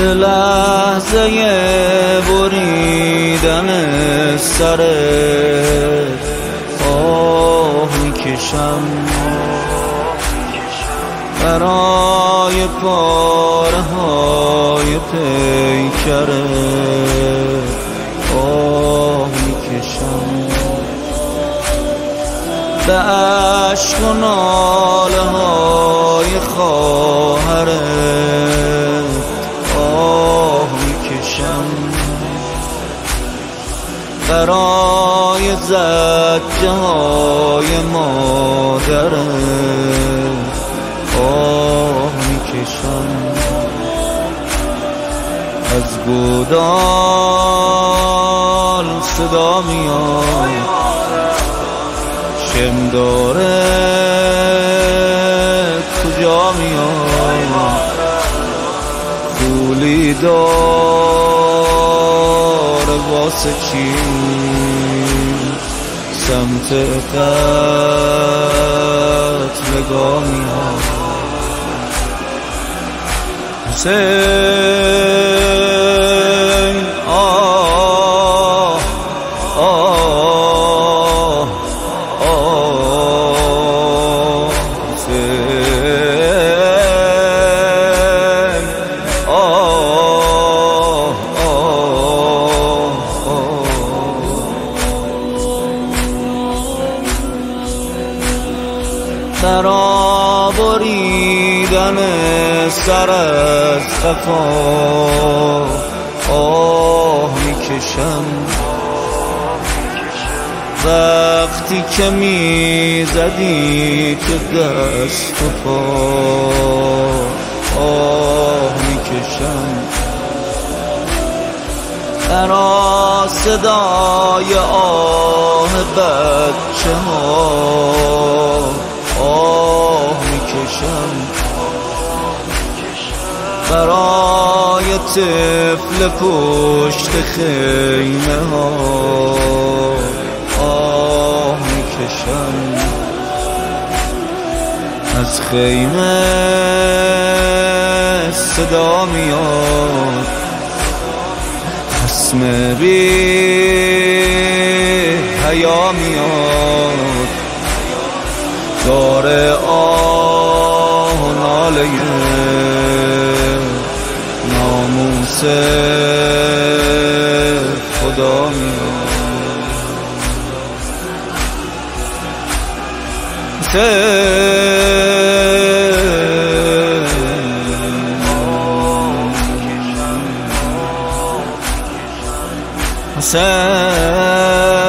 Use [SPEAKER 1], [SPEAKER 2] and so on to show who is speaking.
[SPEAKER 1] لحظه بریدن سرت آه میکشم، برای پاره های پیکرت آه میکشم، به عشق و ناله های خواهرت آه میکشم، برای زجه های مادرت آه میکشم، از گودال صدا میاد شم داره کجا میاد، کولی داره واسه چی سمت قتلگاه میاد. حسین آه آه آه حسین آه برآوریدن سر از خفا آه میکشم، وقتی که میزدی تو دست و پا آه میکشم، برا صدای آه بچه ها آه میکشم، برای طفل پشت خیمه ها آه میکشم، از خیمه صدا میاد خصم بی حیا میاد، داره آه و ناله ناموس خدا میاد. حسین